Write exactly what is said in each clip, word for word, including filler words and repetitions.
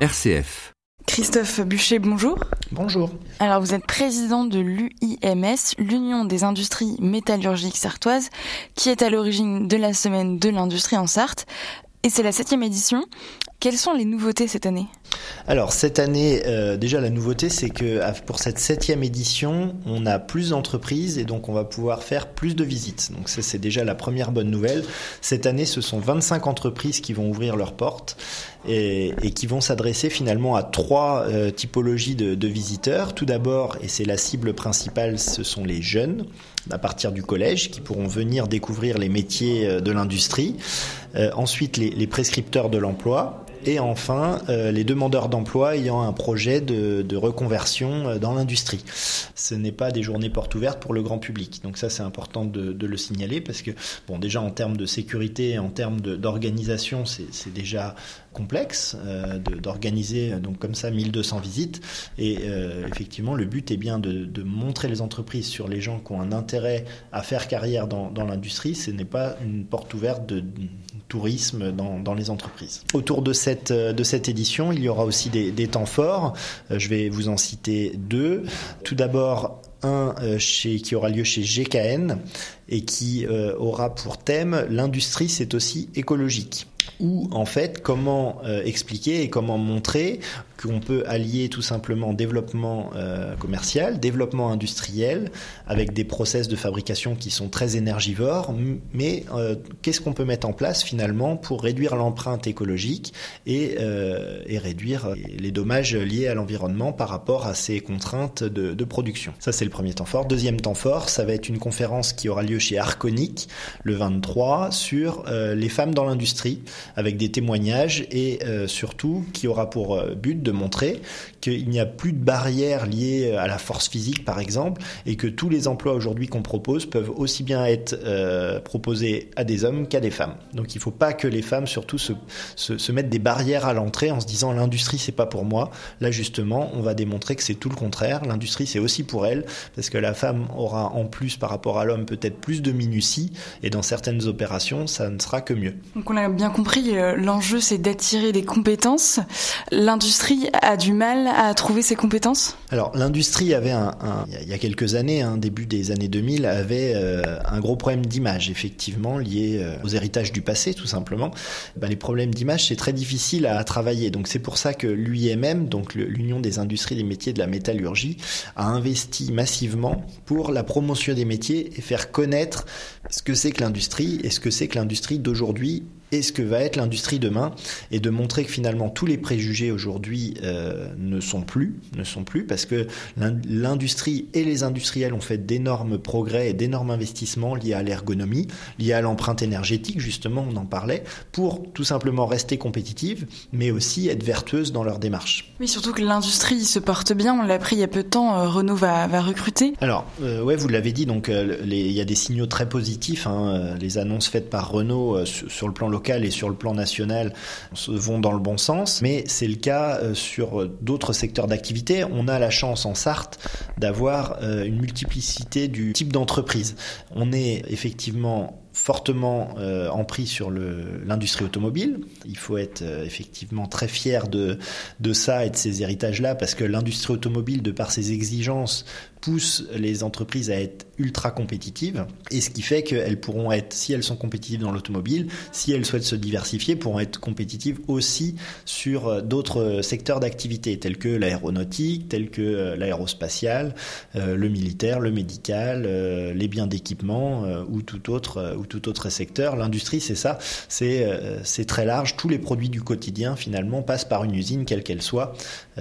R C F. Christophe Buchet, bonjour. Bonjour. Alors vous êtes président de l'U I M S, l'Union des industries métallurgiques sartoises, qui est à l'origine de la semaine de l'industrie en Sarthe. Et c'est la septième édition. Quelles sont les nouveautés cette année ? Alors cette année, euh, déjà la nouveauté, c'est que pour cette septième édition, on a plus d'entreprises et donc on va pouvoir faire plus de visites. Donc ça, c'est déjà la première bonne nouvelle. Cette année, ce sont vingt-cinq entreprises qui vont ouvrir leurs portes et, et qui vont s'adresser finalement à trois euh, typologies de, de visiteurs. Tout d'abord, et c'est la cible principale, ce sont les jeunes à partir du collège qui pourront venir découvrir les métiers de l'industrie. Euh, ensuite, les, les prescripteurs de l'emploi. Et enfin, euh, les demandeurs d'emploi ayant un projet de, de reconversion dans l'industrie. Ce n'est pas des journées portes ouvertes pour le grand public. Donc ça, c'est important de, de le signaler parce que, bon, déjà en termes de sécurité, en termes de, d'organisation, c'est, c'est déjà complexe euh, de, d'organiser donc comme ça mille deux cents visites. Et euh, effectivement, le but est bien de, de montrer les entreprises sur les gens qui ont un intérêt à faire carrière dans, dans l'industrie. Ce n'est pas une porte ouverte de, de tourisme dans, dans les entreprises. Autour de cette, de cette édition, il y aura aussi des, des temps forts. Je vais vous en citer deux. Tout d'abord, un chez, qui aura lieu chez G K N et qui euh, aura pour thème « L'industrie, c'est aussi écologique ». Ou en fait, comment euh, expliquer et comment montrer qu'on peut allier tout simplement développement euh, commercial, développement industriel, avec des process de fabrication qui sont très énergivores, mais euh, qu'est-ce qu'on peut mettre en place finalement pour réduire l'empreinte écologique et, euh, et réduire les dommages liés à l'environnement par rapport à ces contraintes de, de production. Ça, c'est le premier temps fort. Deuxième temps fort, ça va être une conférence qui aura lieu chez Arconic le vingt-trois sur euh, les femmes dans l'industrie, avec des témoignages et euh, surtout qui aura pour euh, but de montrer qu'il n'y a plus de barrières liées à la force physique par exemple et que tous les emplois aujourd'hui qu'on propose peuvent aussi bien être euh, proposés à des hommes qu'à des femmes. Donc il ne faut pas que les femmes surtout se, se, se mettent des barrières à l'entrée en se disant l'industrie c'est pas pour moi. Là justement on va démontrer que c'est tout le contraire. L'industrie c'est aussi pour elle parce que la femme aura en plus par rapport à l'homme peut-être plus de minutie et dans certaines opérations ça ne sera que mieux. Donc on a bien compris, l'enjeu c'est d'attirer des compétences. L'industrie a du mal à trouver ces compétences ? Alors l'industrie avait un, un il y a quelques années, hein, début des années deux mille, avait euh, un gros problème d'image effectivement lié euh, aux héritages du passé tout simplement. Ben, les problèmes d'image c'est très difficile à, à travailler. Donc c'est pour ça que l'U I M M, donc le, l'Union des industries des métiers de la métallurgie, a investi massivement pour la promotion des métiers et faire connaître ce que c'est que l'industrie et ce que c'est que l'industrie d'aujourd'hui et ce que va être l'industrie demain, et de montrer que finalement tous les préjugés aujourd'hui euh, ne sont plus, ne sont plus, parce que l'industrie et les industriels ont fait d'énormes progrès et d'énormes investissements liés à l'ergonomie, liés à l'empreinte énergétique, justement, on en parlait, pour tout simplement rester compétitive, mais aussi être vertueuse dans leur démarche. Oui, surtout que l'industrie se porte bien, on l'a appris il y a peu de temps, euh, Renault va, va recruter. Alors, euh, ouais, vous l'avez dit, donc euh, les, il y a des signaux très positifs, hein, les annonces faites par Renault euh, sur, sur le plan local et sur le plan national vont dans le bon sens, mais c'est le cas sur d'autres secteurs d'activité. On a la chance en Sarthe d'avoir une multiplicité du type d'entreprise. On est effectivement fortement euh, empris sur le, l'industrie automobile. Il faut être euh, effectivement très fier de, de ça et de ces héritages-là parce que l'industrie automobile, de par ses exigences, pousse les entreprises à être ultra compétitives et ce qui fait qu'elles pourront être, si elles sont compétitives dans l'automobile, si elles souhaitent se diversifier, pourront être compétitives aussi sur d'autres secteurs d'activité tels que l'aéronautique, tels que l'aérospatial, euh, le militaire, le médical, euh, les biens d'équipement euh, ou tout autre euh, ou tout autre secteur. L'industrie, c'est ça, c'est, euh, c'est très large. Tous les produits du quotidien, finalement, passent par une usine, quelle qu'elle soit.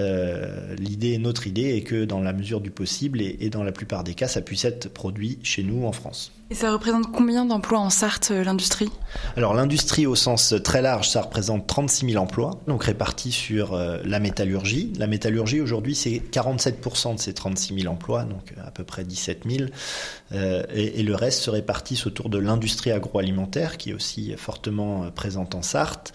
Euh, l'idée, notre idée est que dans la mesure du possible et, et dans la plupart des cas, ça puisse être produit chez nous en France. Et ça représente combien d'emplois en Sarthe, l'industrie ? Alors l'industrie au sens très large, ça représente trente-six mille emplois, donc répartis sur euh, la métallurgie. La métallurgie aujourd'hui, c'est quarante-sept pour cent de ces trente-six mille emplois, donc à peu près dix-sept mille. Euh, et, et le reste se répartissent autour de l'industrie agroalimentaire, qui est aussi fortement présente en Sarthe,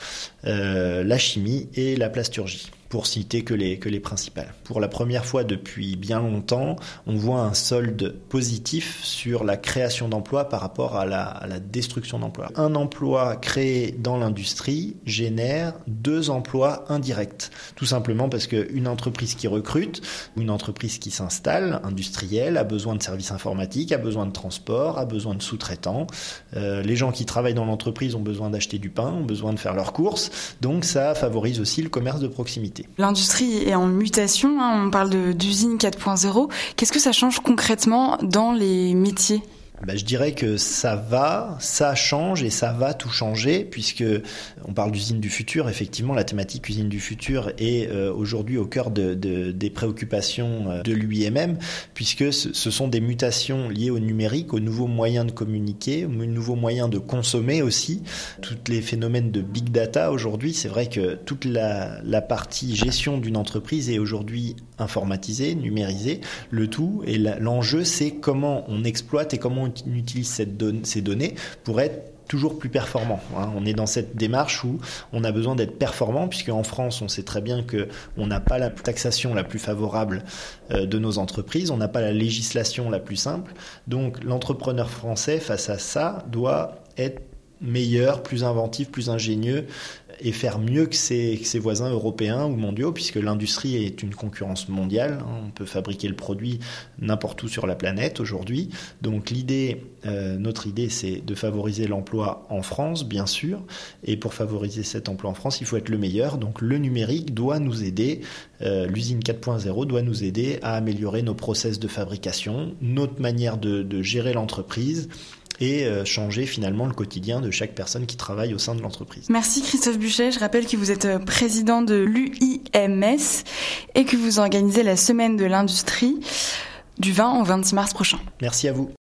euh, la chimie et la plasturgie, pour citer que les, que les principales. Pour la première fois depuis bien longtemps, on voit un solde positif sur la création d'emplois par rapport à la, à la destruction d'emplois. Un emploi créé dans l'industrie génère deux emplois indirects. Tout simplement parce qu'une entreprise qui recrute, ou une entreprise qui s'installe, industrielle, a besoin de services informatiques, a besoin de transport, a besoin de sous-traitants. Euh, les gens qui travaillent dans l'entreprise ont besoin d'acheter du pain, ont besoin de faire leurs courses. Donc ça favorise aussi le commerce de proximité. L'industrie est en mutation, hein, on parle de, d'usine quatre point zéro. Qu'est-ce que ça change concrètement dans les métiers ? Ben, je dirais que ça va, ça change et ça va tout changer, puisque on parle d'usine du futur. Effectivement, la thématique usine du futur est euh, aujourd'hui au cœur de, de, des préoccupations de l'U I M M, puisque ce, ce sont des mutations liées au numérique, aux nouveaux moyens de communiquer, aux nouveaux moyens de consommer aussi. Tous les phénomènes de big data aujourd'hui, c'est vrai que toute la, la partie gestion d'une entreprise est aujourd'hui informatisée, numérisée. Le tout et la, l'enjeu, c'est comment on exploite et comment on utilise cette don- ces données pour être toujours plus performant. Hein. On est dans cette démarche où on a besoin d'être performant, puisque en France, on sait très bien que on n'a pas la taxation la plus favorable euh, de nos entreprises, on n'a pas la législation la plus simple. Donc, l'entrepreneur français, face à ça, doit être meilleur, plus inventif, plus ingénieux et faire mieux que ses, que ses voisins européens ou mondiaux, puisque l'industrie est une concurrence mondiale. On peut fabriquer le produit n'importe où sur la planète aujourd'hui. Donc l'idée, euh, notre idée, c'est de favoriser l'emploi en France, bien sûr. Et pour favoriser cet emploi en France, il faut être le meilleur. Donc le numérique doit nous aider. Euh, l'usine quatre point zéro doit nous aider à améliorer nos process de fabrication, notre manière de, de gérer l'entreprise, et changer finalement le quotidien de chaque personne qui travaille au sein de l'entreprise. Merci Christophe Buchet, je rappelle que vous êtes président de l'U I M S et que vous organisez la semaine de l'industrie du vingt au vingt-six mars prochain. Merci à vous.